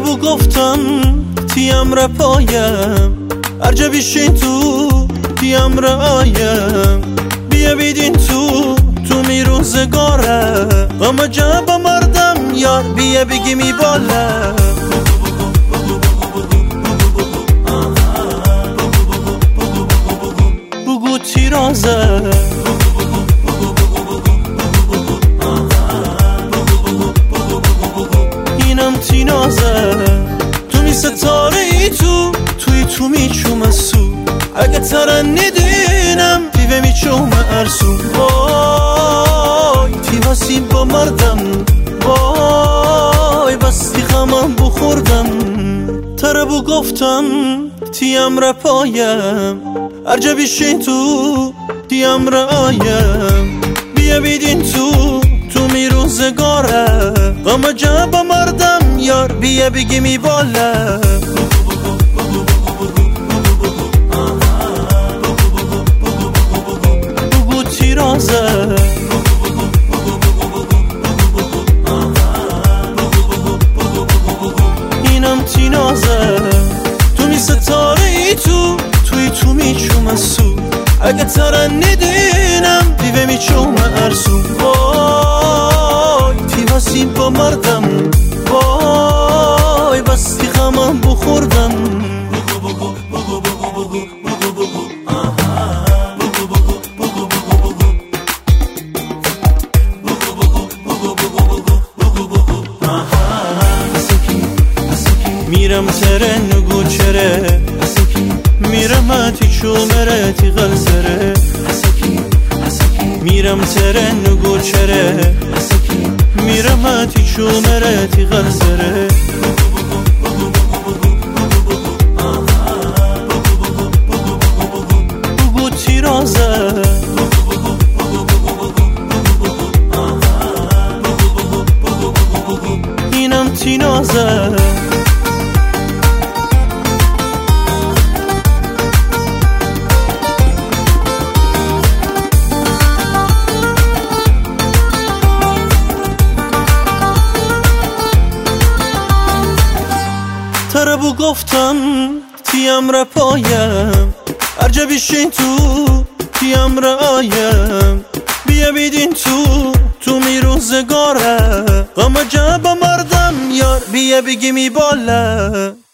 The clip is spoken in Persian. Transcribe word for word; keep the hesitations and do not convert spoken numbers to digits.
بگو گفتم تیم را پایم ارجا بیشین تو تیم را آیم بیا بیدین تو تو می روزگاره غم جب مردم یار بیا بگی می بالا بگو تیرازه اینم تینازه تو می ستاره ای تو توی تو می چوم سو اگه ترنیدینم دیوه می چوم ارسو وای تیواسیم با مردم وای بستی غمم بخوردم تره بو گفتم تیم را پایم ارجا بیشین تو تیم را آیم بیا بیدین تو تو می روزگاره غم جب مردم یار بیا بگی می بالا بگو تیرازه اینم تینازه تو می ستاره ای تو توی تو می چوم سو اگه ترنیدینم دیوه می چوم ارسو وای تیواسیم با مردم وای بستی غمم بخوردم میرم ترن نگو چره میرم اتی چومره تی غلزره میرم ترن نگو چره میرم اتی چومره تی غلزره بگو تیرازه اینم تینازه تره بو گفتم تیم را پایم ارجا بیشین تو تیم را آیم بیا بیدین تو تو می روزگاره غم جب مردم یار بیا بگی می بالا